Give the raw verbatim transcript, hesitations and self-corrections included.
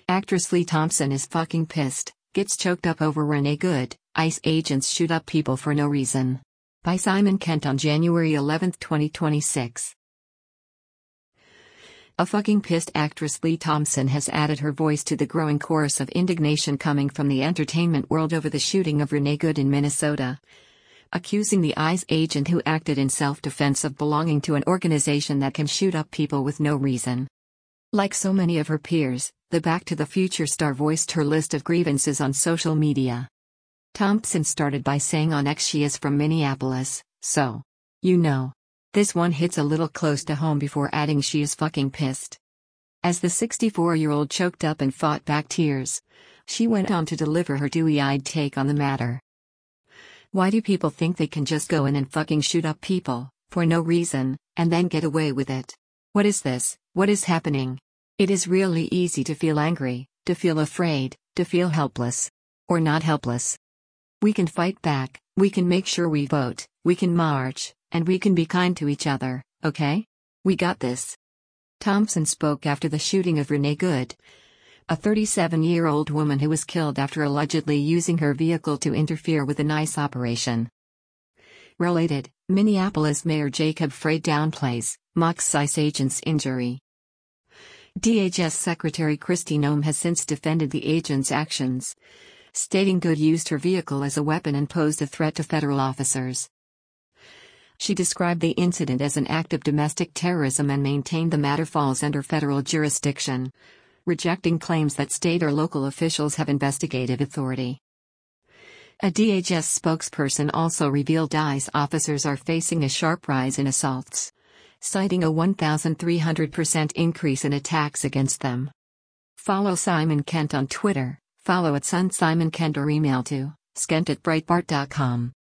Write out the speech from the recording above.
Actress Lee Thompson is fucking pissed, gets choked up over Renee Good, ICE agents shoot up people for no reason. By Simon Kent on January eleventh twenty twenty-six. A fucking pissed actress Lee Thompson has added her voice to the growing chorus of indignation coming from the entertainment world over the shooting of Renee Good in Minnesota, accusing the ICE agent who acted in self-defense of belonging to an organization that can shoot up people with no reason. Like so many of her peers, the Back to the Future star voiced her list of grievances on social media. Thompson started by saying on X she is from Minneapolis, so, you know. This one hits a little close to home before adding she is fucking pissed. As the sixty-four-year-old choked up and fought back tears, she went on to deliver her dewy-eyed take on the matter. Why do people think they can just go in and fucking shoot up people, for no reason, and then get away with it? What is this? What is happening? It is really easy to feel angry, to feel afraid, to feel helpless. Or not helpless. We can fight back, we can make sure we vote, we can march, and we can be kind to each other, okay? We got this. Thompson spoke after the shooting of Renee Good, a thirty-seven-year-old woman who was killed after allegedly using her vehicle to interfere with an ICE operation. Related, Minneapolis Mayor Jacob Frey downplays, mocks ICE agent's injury. D H S Secretary Kristi Noem has since defended the agent's actions, stating Good used her vehicle as a weapon and posed a threat to federal officers. She described the incident as an act of domestic terrorism and maintained the matter falls under federal jurisdiction, rejecting claims that state or local officials have investigative authority. A D H S spokesperson also revealed ICE officers are facing a sharp rise in assaults, citing a one thousand three hundred percent increase in attacks against them. Follow Simon Kent on Twitter, follow at Sun Simon Kent or email to skent at breitbart dot com.